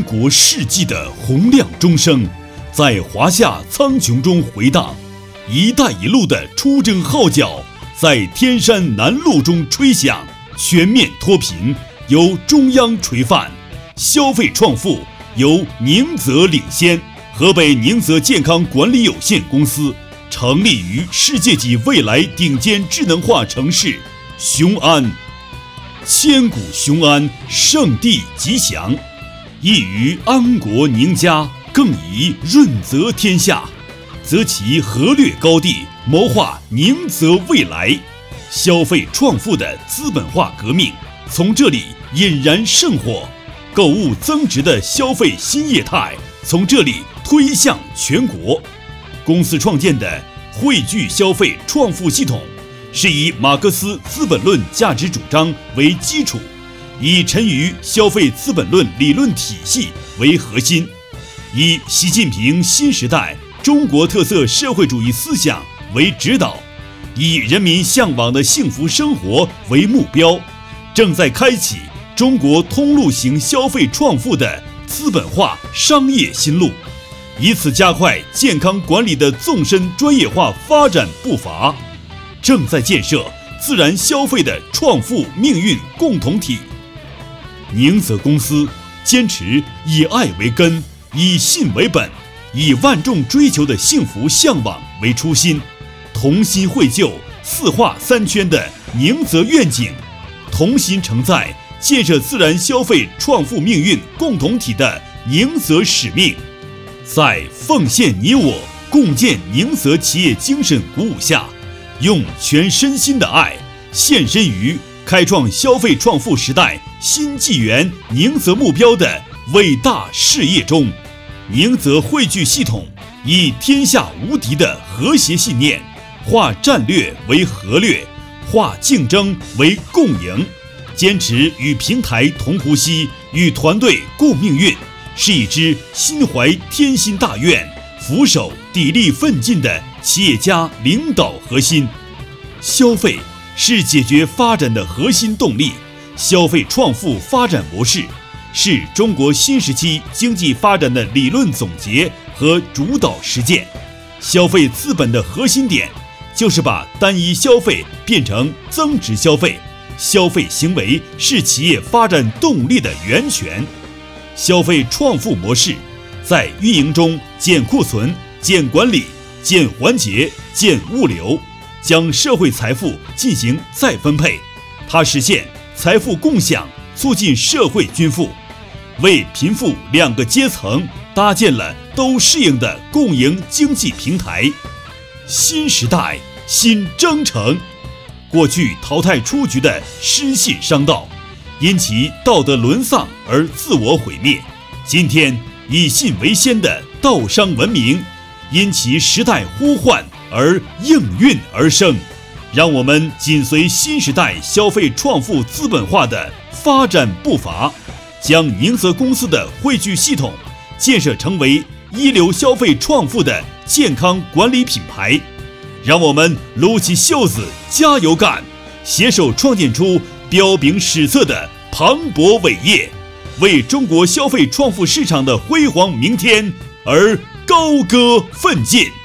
国世纪的洪亮钟声，在华夏苍穹中回荡；“一带一路”的出征号角，在天山南路中吹响。全面脱贫由中央垂范，消费创富由宁泽领先。河北宁泽健康管理有限公司成立于世界级未来顶尖智能化城市雄安，千古雄安，盛地吉祥，亦于安国宁家，更宜润泽天下，择其河略高地，谋划宁泽未来。消费创富的资本化革命从这里引燃圣火，购物增值的消费新业态从这里推向全国。公司创建的汇聚消费创富系统，是以马克思《资本论》价值主张为基础，以陈于消费资本论理论体系为核心，以习近平新时代中国特色社会主义思想为指导，以人民向往的幸福生活为目标，正在开启中国通路型消费创富的资本化商业新路，以此加快健康管理的纵深专业化发展步伐，正在建设自然消费的创富命运共同体。宁泽公司坚持以爱为根，以信为本，以万众追求的幸福向往为初心，同心绘就四化三圈的宁泽愿景，同心承载建设自然消费创富命运共同体的宁泽使命。在奉献你我共建宁泽企业精神鼓舞下，用全身心的爱献身于开创消费创富时代新纪元宁泽目标的伟大事业中。宁泽汇聚系统以天下无敌的和谐信念，化战略为合略，化竞争为共赢，坚持与平台同呼吸，与团队共命运，是一支心怀天心大愿、俯首砥砺奋进的企业家领导核心。消费是解决发展的核心动力，消费创富发展模式是中国新时期经济发展的理论总结和主导实践。消费资本的核心点就是把单一消费变成增值消费，消费行为是企业发展动力的源泉。消费创富模式在运营中减库存、减管理、减环节、减物流，将社会财富进行再分配，它实现财富共享，促进社会均富，为贫富两个阶层搭建了都适应的共赢经济平台。新时代新征程，过去淘汰出局的失信商道，因其道德沦丧而自我毁灭；今天以信为先的道商文明，因其时代呼唤而应运而生。让我们紧随新时代消费创富资本化的发展步伐，将宁泽公司的汇聚系统建设成为一流消费创富的健康管理品牌。让我们撸起袖子加油干，携手创建出彪炳史册的磅礴伟业，为中国消费创富市场的辉煌明天而高歌奋进。